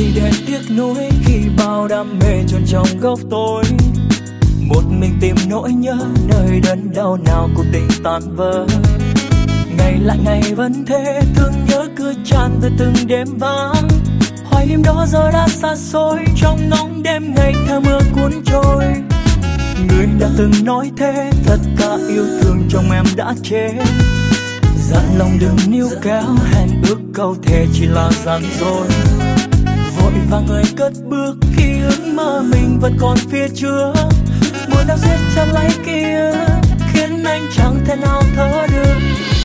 gì để tiếc nuối khi bao đam mê chôn trong góc tối. Một mình tìm nỗi nhớ nơi đớn đau nào cuộc tình tan vỡ. Ngày lại ngày vẫn thế, thương nhớ cứ tràn về từng đêm vắng. Hoài đêm đó giờ đã xa xôi, trong ngóng đêm ngày theo mưa cuốn trôi. Người đã từng nói thế, tất cả yêu thương trong em đã chết. Dặn lòng đừng níu kéo, hẹn ước câu thề chỉ là gian dối. Vội vàng người cất bước khi ước mơ mình vẫn còn phía trước. Mùa nào giết chặt lấy kia khiến anh chẳng thể nào thở được.